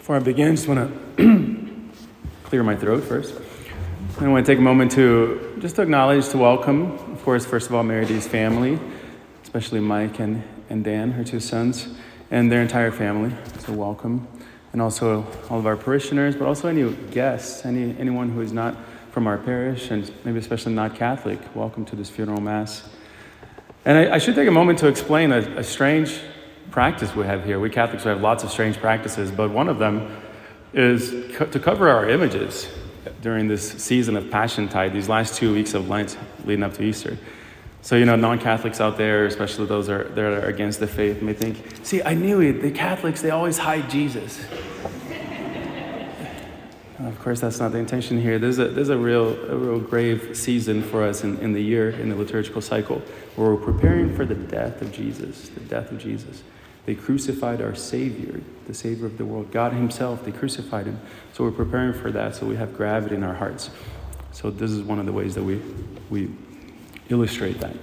Before I begin, I just want to clear my throat first. I want to take a moment to acknowledge, to welcome, of course, first of all, Mary Dee's family, especially Mike and Dan, her two sons, and their entire family. So welcome. And also all of our parishioners, but also any guests, anyone who is not from our parish, and maybe especially not Catholic. Welcome to this funeral mass. And I should take a moment to explain a strange practice we have here. We Catholics have lots of strange practices, but one of them is to cover our images during this season of Passiontide, these last 2 weeks of Lent leading up to Easter. So, non-Catholics out there, especially those that are against the faith, may think, see, I knew it. The Catholics, they always hide Jesus. Of course, that's not the intention here. There's a real grave season for us in the year, in the liturgical cycle, where we're preparing for the death of Jesus, They crucified our Savior, the Savior of the world. God himself, they crucified him. So we're preparing for that, so we have gravity in our hearts. So this is one of the ways that we illustrate that.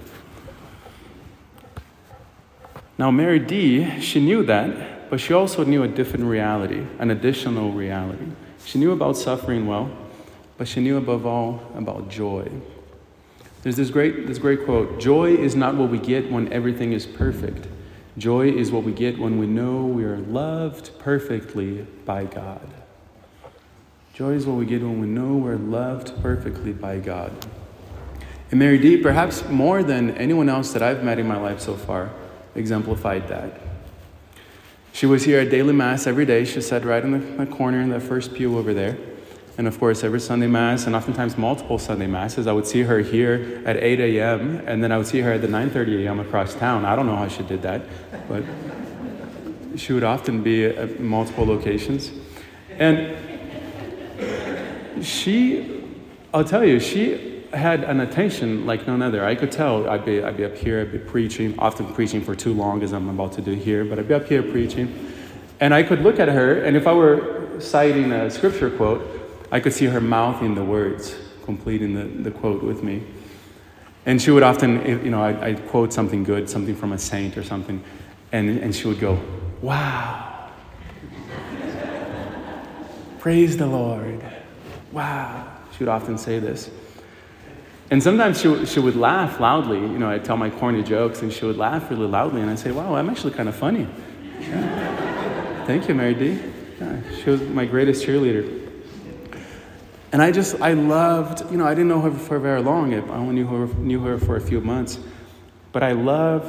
Now, Mary Dee, she knew that, but she also knew a different reality, an additional reality. She knew about suffering well, but she knew above all about joy. There's this great quote, "Joy is not what we get when everything is perfect. Joy is what we get when we know we are loved perfectly by God." Joy is what we get when we know we're loved perfectly by God. And Mary Dee, perhaps more than anyone else that I've met in my life so far, exemplified that. She was here at daily Mass every day. She sat right in the corner in the first pew over there. And of course, every Sunday Mass, and oftentimes multiple Sunday Masses, I would see her here at 8 a.m., and then I would see her at the 9:30 a.m. across town. I don't know how she did that, but she would often be at multiple locations. And I'll tell you, she had an attention like none other. I could tell I'd be up here, I'd be preaching, often preaching for too long, as I'm about to do here, but I'd be up here preaching. And I could look at her, and if I were citing a scripture quote, I could see her mouthing the words, completing the quote with me. And she would often, I'd quote something good, something from a saint or something, and she would go, "Wow. Praise the Lord. Wow." She would often say this. And sometimes she would laugh loudly. I'd tell my corny jokes, and she would laugh really loudly, and I'd say, "Wow, I'm actually kind of funny." Yeah. Thank you, Mary Dee. Yeah, she was my greatest cheerleader. And I loved, I didn't know her for very long. I only knew her for a few months. But I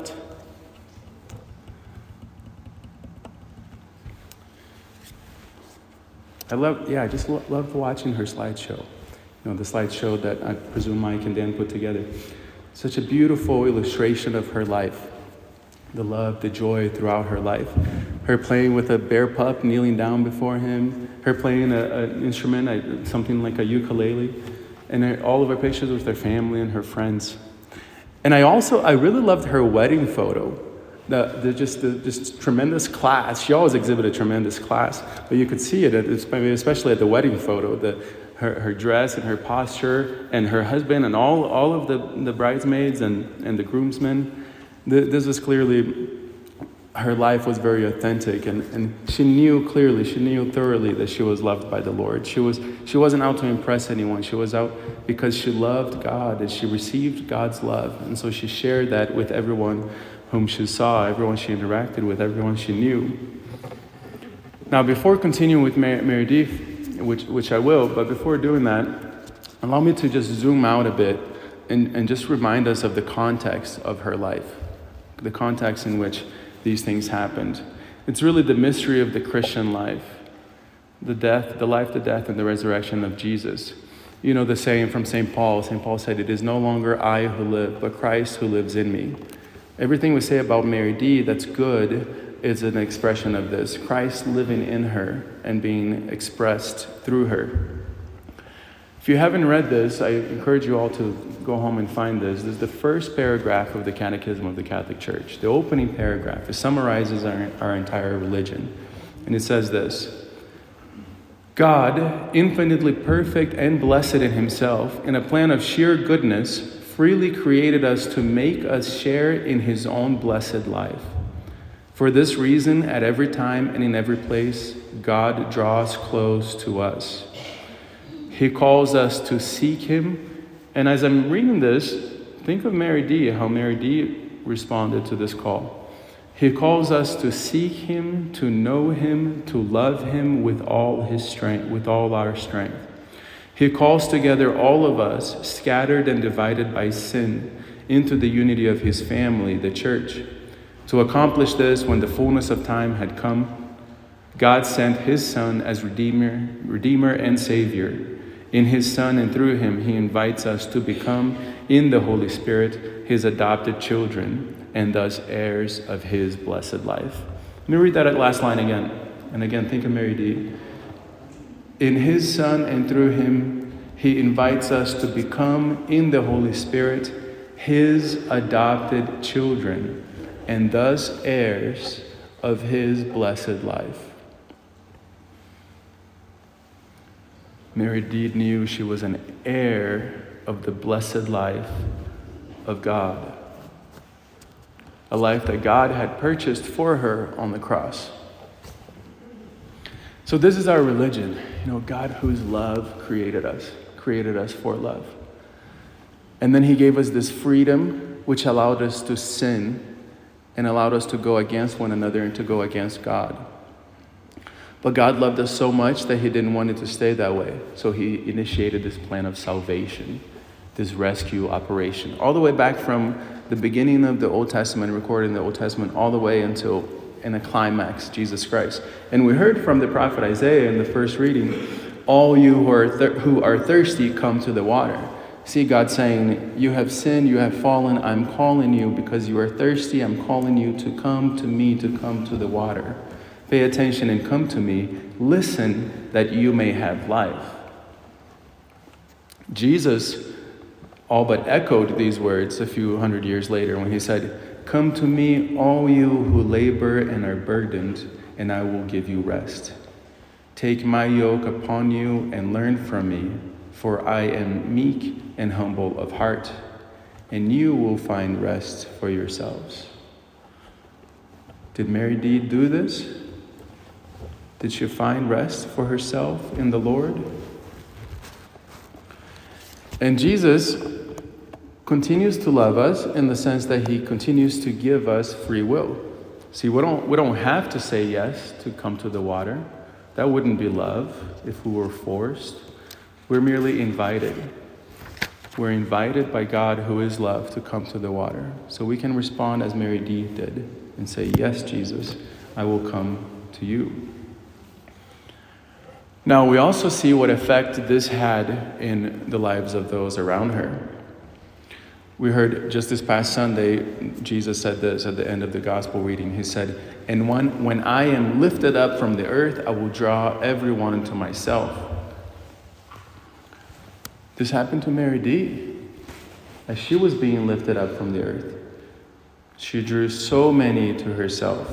just loved watching her slideshow. The slideshow that I presume Mike and Dan put together. Such a beautiful illustration of her life. The love, the joy throughout her life. Her playing with a bear pup, kneeling down before him. Her playing an instrument, something like a ukulele. And all of her pictures with her family and her friends. And I really loved her wedding photo. Just tremendous class. She always exhibited tremendous class. But you could see it, especially at the wedding photo. Her dress and her posture and her husband and all of the bridesmaids and the groomsmen. This was clearly, her life was very authentic, and she knew thoroughly that she was loved by the Lord. She wasn't out to impress anyone. She was out because she loved God and she received God's love. And so she shared that with everyone whom she saw, everyone she interacted with, everyone she knew. Now, before continuing with Mary Dee, which I will, but before doing that, allow me to just zoom out a bit and just remind us of the context of her life, the context in which these things happened. It's really the mystery of the Christian life, the life, the death, and the resurrection of Jesus. The saying from St. Paul. St. Paul said, "It is no longer I who live, but Christ who lives in me." Everything we say about Mary Dee that's good is an expression of this, Christ living in her and being expressed through her. If you haven't read this, I encourage you all to go home and find this. This is the first paragraph of the Catechism of the Catholic Church. The opening paragraph. It summarizes our entire religion. And it says this: God, infinitely perfect and blessed in himself, in a plan of sheer goodness, freely created us to make us share in his own blessed life. For this reason, at every time and in every place, God draws close to us. He calls us to seek him. And as I'm reading this, think of Mary D., how Mary D. responded to this call. He calls us to seek him, to know him, to love him with all his strength, with all our strength. He calls together all of us, scattered and divided by sin, into the unity of his family, the church. To accomplish this, when the fullness of time had come, God sent his Son as Redeemer and Savior. In his Son and through him, he invites us to become, in the Holy Spirit, his adopted children, and thus heirs of his blessed life. Let me read that last line again. And again, think of Mary D. In his Son and through him, he invites us to become, in the Holy Spirit, his adopted children, and thus heirs of his blessed life. Mary D. knew she was an heir of the blessed life of God, a life that God had purchased for her on the cross. So this is our religion. God whose love created us for love. And then he gave us this freedom, which allowed us to sin and allowed us to go against one another and to go against God. But God loved us so much that he didn't want it to stay that way. So he initiated this plan of salvation, this rescue operation, all the way back from the beginning of the Old Testament, recorded in the Old Testament, all the way until in a climax, Jesus Christ. And we heard from the prophet Isaiah in the first reading, all you who are thirsty, come to the water. See God saying, you have sinned, you have fallen, I'm calling you because you are thirsty, I'm calling you to come to me, to come to the water. Pay attention and come to me. Listen that you may have life. Jesus all but echoed these words a few hundred years later when he said, come to me, all you who labor and are burdened, and I will give you rest. Take my yoke upon you and learn from me, for I am meek and humble of heart, and you will find rest for yourselves. Did Mary D. do this? Did she find rest for herself in the Lord? And Jesus continues to love us in the sense that he continues to give us free will. See, we don't have to say yes to come to the water. That wouldn't be love if we were forced. We're merely invited. We're invited by God, who is love, to come to the water. So we can respond as Mary D. did and say, yes, Jesus, I will come to you. Now, we also see what effect this had in the lives of those around her. We heard just this past Sunday, Jesus said this at the end of the gospel reading. He said, and when I am lifted up from the earth, I will draw everyone into myself. This happened to Mary D. As she was being lifted up from the earth, she drew so many to herself.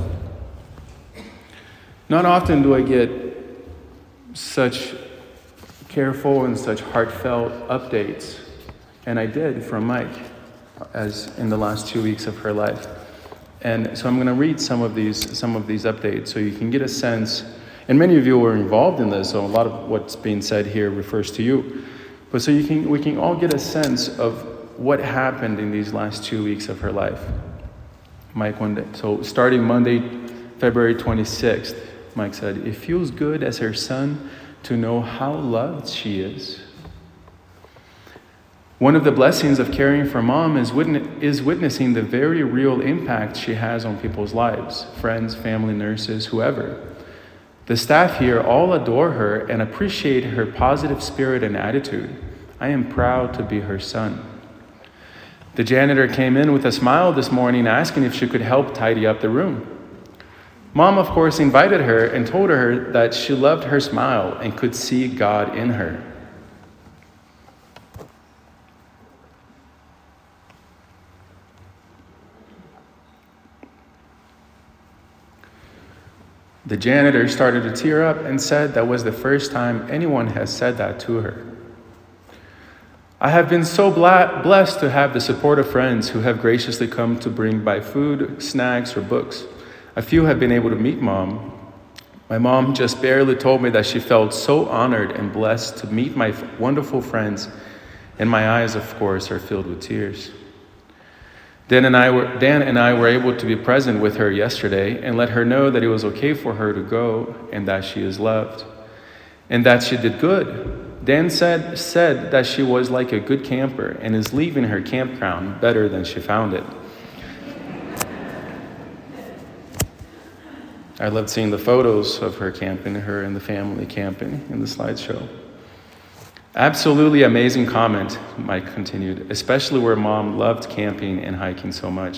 Not often do I get such careful and such heartfelt updates, and I did from Mike, as in the last 2 weeks of her life. And so I'm going to read some of these updates so you can get a sense, and many of you were involved in this, so a lot of what's being said here refers to you. But so we can all get a sense of what happened in these last 2 weeks of her life. Mike, one day, so starting Monday, February 26th, Mike said, it feels good as her son to know how loved she is. One of the blessings of caring for mom is witnessing the very real impact she has on people's lives, friends, family, nurses, whoever. The staff here all adore her and appreciate her positive spirit and attitude. I am proud to be her son. The janitor came in with a smile this morning asking if she could help tidy up the room. Mom, of course, invited her and told her that she loved her smile and could see God in her. The janitor started to tear up and said that was the first time anyone has said that to her. I have been so blessed to have the support of friends who have graciously come to bring by food, snacks, or books. A few have been able to meet Mom, My mom just barely told me that she felt so honored and blessed to meet my wonderful friends, and my eyes, of course, are filled with tears. Dan and I were able to be present with her yesterday and let her know that it was okay for her to go and that she is loved and that she did good. Dan said that she was like a good camper and is leaving her campground better than she found it. I loved seeing the photos of her camping, her and the family camping in the slideshow. Absolutely amazing comment, Mike continued, especially where Mom loved camping and hiking so much.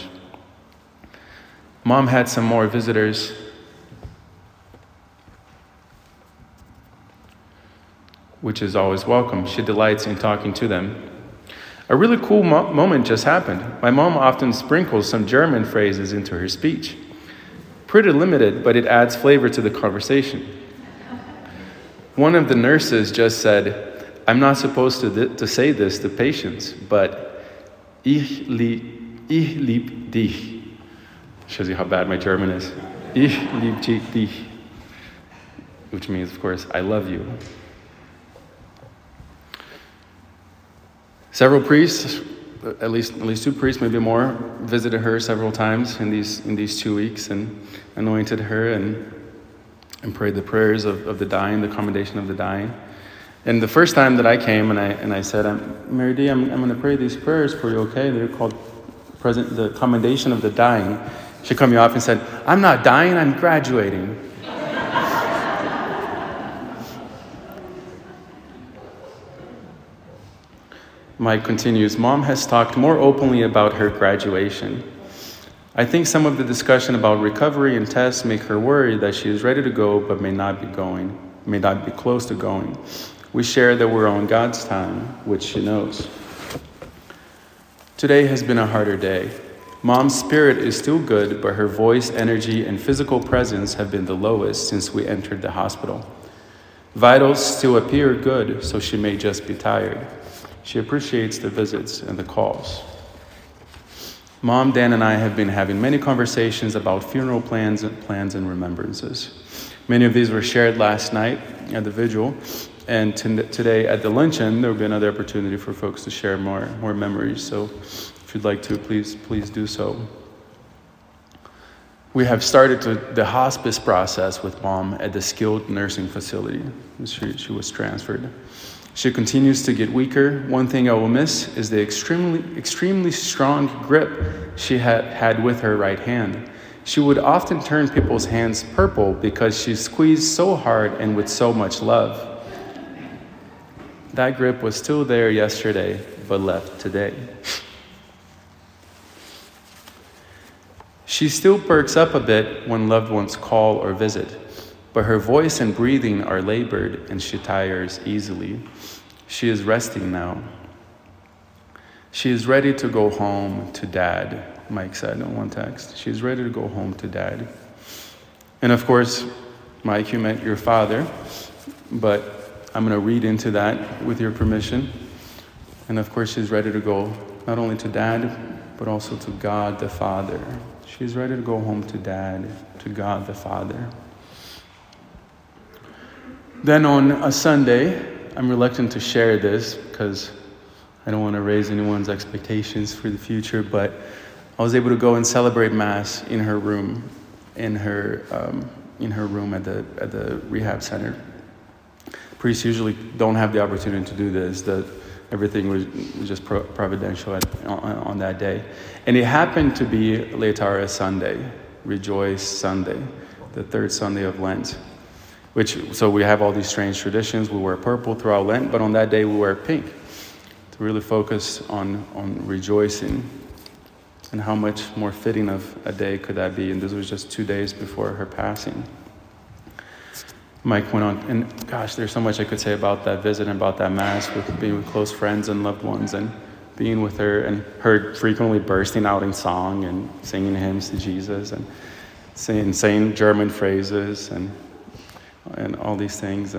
Mom had some more visitors. Which is always welcome. She delights in talking to them. A really cool moment just happened. My mom often sprinkles some German phrases into her speech. Pretty limited, but it adds flavor to the conversation. One of the nurses just said, "I'm not supposed to say this to patients, but ich lieb dich." Shows you how bad my German is. Ich lieb dich. Which means, of course, I love you. Several priests, at least 2 priests, maybe more, visited her several times in these 2 weeks and anointed her and prayed the prayers of the dying, the commendation of the dying. And the first time that I came and I said, Mary D, I'm going to pray these prayers for you, okay? They're called the commendation of the dying. She cut me off and said, "I'm not dying, I'm graduating." Mike continues, Mom has talked more openly about her graduation. I think some of the discussion about recovery and tests make her worry that she is ready to go but may not be close to going. We share that we're on God's time, which she knows. Today has been a harder day. Mom's spirit is still good, but her voice, energy, and physical presence have been the lowest since we entered the hospital. Vitals still appear good, so she may just be tired. She appreciates the visits and the calls. Mom, Dan, and I have been having many conversations about funeral plans and remembrances. Many of these were shared last night at the vigil, and today at the luncheon, there will be another opportunity for folks to share more memories. So if you'd like to, please do so. We have started the hospice process with Mom at the skilled nursing facility. She was transferred. She continues to get weaker. One thing I will miss is the extremely strong grip she had with her right hand. She would often turn people's hands purple because she squeezed so hard and with so much love. That grip was still there yesterday, but left today. She still perks up a bit when loved ones call or visit, but her voice and breathing are labored and she tires easily. She is resting now. She is ready to go home to Dad, Mike said in one text. She is ready to go home to Dad. And of course, Mike, you meant your father, but I'm going to read into that with your permission. And of course, she's ready to go not only to Dad, but also to God the Father. She's ready to go home to Dad, to God the Father. Then on a Sunday, I'm reluctant to share this because I don't want to raise anyone's expectations for the future, but I was able to go and celebrate Mass in her room, in her room at the rehab center. Priests usually don't have the opportunity to do this. Everything was just providential on that day. And it happened to be Laetare Sunday, Rejoice Sunday, the third Sunday of Lent. So we have all these strange traditions. We wear purple throughout Lent, but on that day we wear pink to really focus on rejoicing. And how much more fitting of a day could that be? And this was just 2 days before her passing. Mike went on, and gosh, there's so much I could say about that visit and about that Mass, with being with close friends and loved ones and being with her, and her frequently bursting out in song and singing hymns to Jesus and saying German phrases and all these things.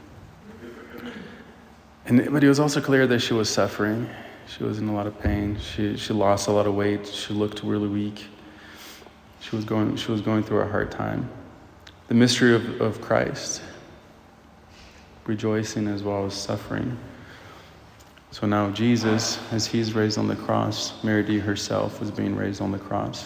But it was also clear that she was suffering. She was in a lot of pain. She lost a lot of weight. She looked really weak. She was going through a hard time. the mystery of Christ, rejoicing as well as suffering. So now Jesus, as he's raised on the cross, Mary D herself was being raised on the cross.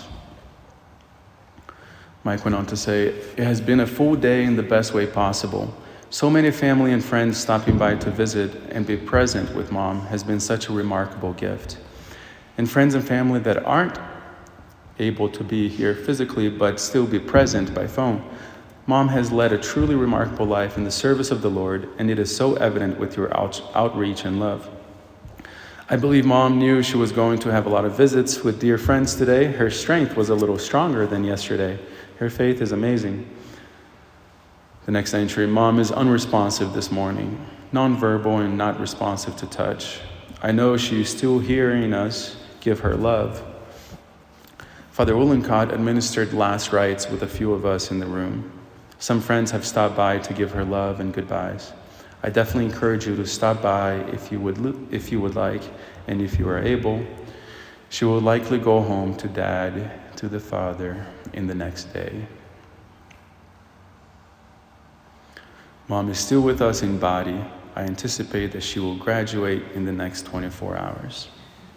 Mike went on to say, it has been a full day in the best way possible. So many family and friends stopping by to visit and be present with Mom has been such a remarkable gift. And friends and family that aren't able to be here physically but still be present by phone, Mom has led a truly remarkable life in the service of the Lord, and it is so evident with your outreach and love. I believe Mom knew she was going to have a lot of visits with dear friends today. Her strength was a little stronger than yesterday. Her faith is amazing. The next entry, Mom is unresponsive this morning, nonverbal and not responsive to touch. I know she is still hearing us give her love. Father Uhlenkott administered last rites with a few of us in the room. Some friends have stopped by to give her love and goodbyes. I definitely encourage you to stop by if you would like, and if you are able. She will likely go home to Dad, to the Father, in the next day. Mom is still with us in body. I anticipate that she will graduate in the next 24 hours.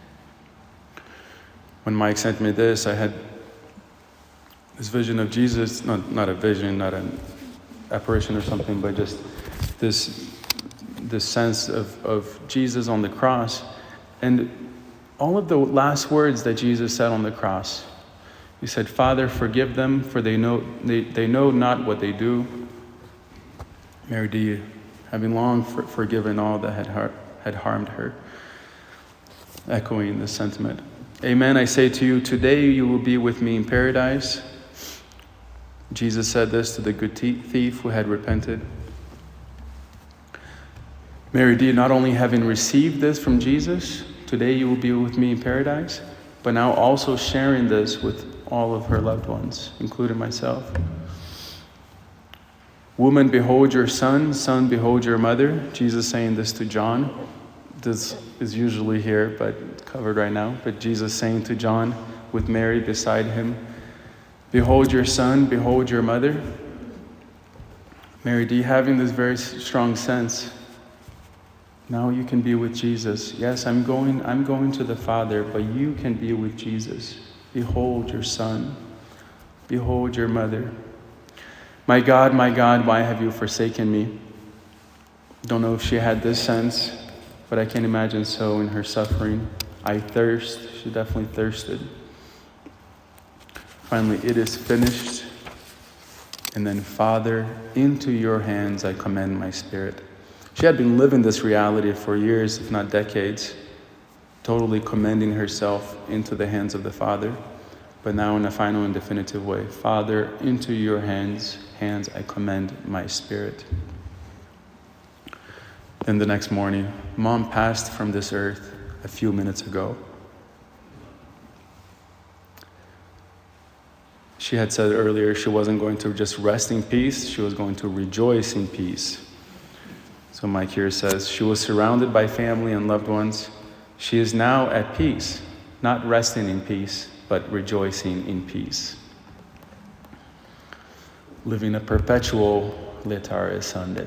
When Mike sent me this, I had this vision of Jesus, not a vision, not an apparition or something, but just this sense of Jesus on the cross. And all of the last words that Jesus said on the cross, he said, Father, forgive them, for they know not what they do. Mary D, having long forgiven all that had harmed her, echoing the sentiment. Amen, I say to you, today you will be with me in paradise. Jesus said this to the good thief who had repented. Mary D, not only having received this from Jesus, today you will be with me in paradise, but now also sharing this with all of her loved ones, including myself. Woman, behold your son. Son, behold your mother. Jesus saying this to John. This is usually here, but covered right now. But Jesus saying to John with Mary beside him, behold your son, behold your mother. Mary D, having this very strong sense, now you can be with Jesus. Yes, I'm going to the Father, but you can be with Jesus. Behold your son. Behold your mother. My God, why have you forsaken me? Don't know if she had this sense, but I can imagine so in her suffering. I thirst. She definitely thirsted. Finally, it is finished. And then, Father, into your hands I commend my spirit. She had been living this reality for years, if not decades, totally commending herself into the hands of the Father, but now in a final and definitive way. Father, into your hands I commend my spirit. Then the next morning, Mom passed from this earth a few minutes ago. She had said earlier she wasn't going to just rest in peace, she was going to rejoice in peace. So Mike here says, she was surrounded by family and loved ones. She is now at peace, not resting in peace, but rejoicing in peace. Living a perpetual Laetare Sunday.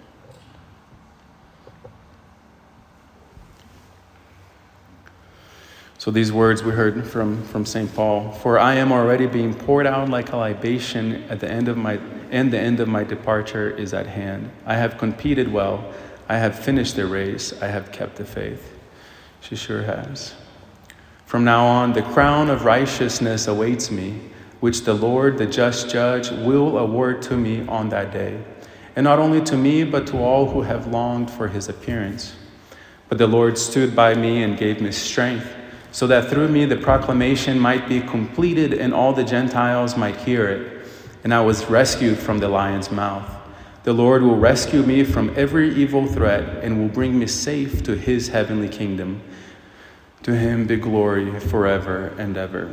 So these words we heard from St. Paul, for I am already being poured out like a libation at the end of my departure is at hand. I have competed well. I have finished the race. I have kept the faith. She sure has. From now on, the crown of righteousness awaits me, which the Lord, the just judge, will award to me on that day. And not only to me, but to all who have longed for his appearance. But the Lord stood by me and gave me strength, so that through me the proclamation might be completed and all the Gentiles might hear it. And I was rescued from the lion's mouth. The Lord will rescue me from every evil threat and will bring me safe to his heavenly kingdom. To him be glory forever and ever.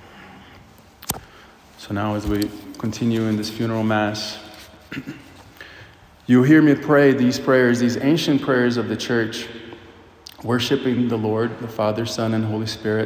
So now as we continue in this funeral mass, you hear me pray these prayers, these ancient prayers of the church, worshiping the Lord, the Father, Son, and Holy Spirit.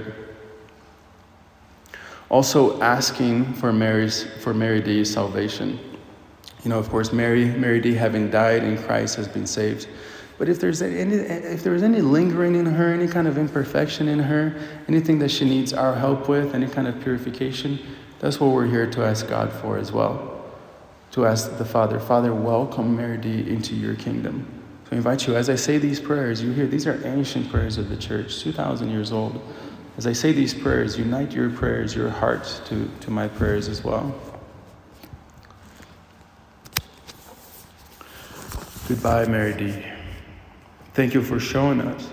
Also asking for Mary D's salvation. Of course, Mary D, having died in Christ, has been saved. But if there was any lingering in her, any kind of imperfection in her, anything that she needs our help with, any kind of purification, that's what we're here to ask God for as well. To ask the Father, welcome Mary D into your kingdom. So I invite you, as I say these prayers, you hear these are ancient prayers of the church, 2,000 years old. As I say these prayers, unite your prayers, your heart to my prayers as well. Goodbye, Mary D. Thank you for showing us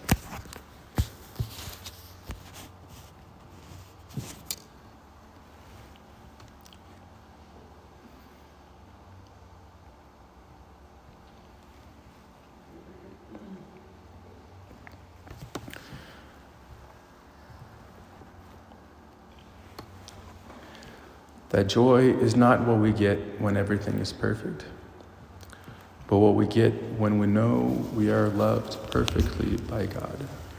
that joy is not what we get when everything is perfect, but what we get when we know we are loved perfectly by God.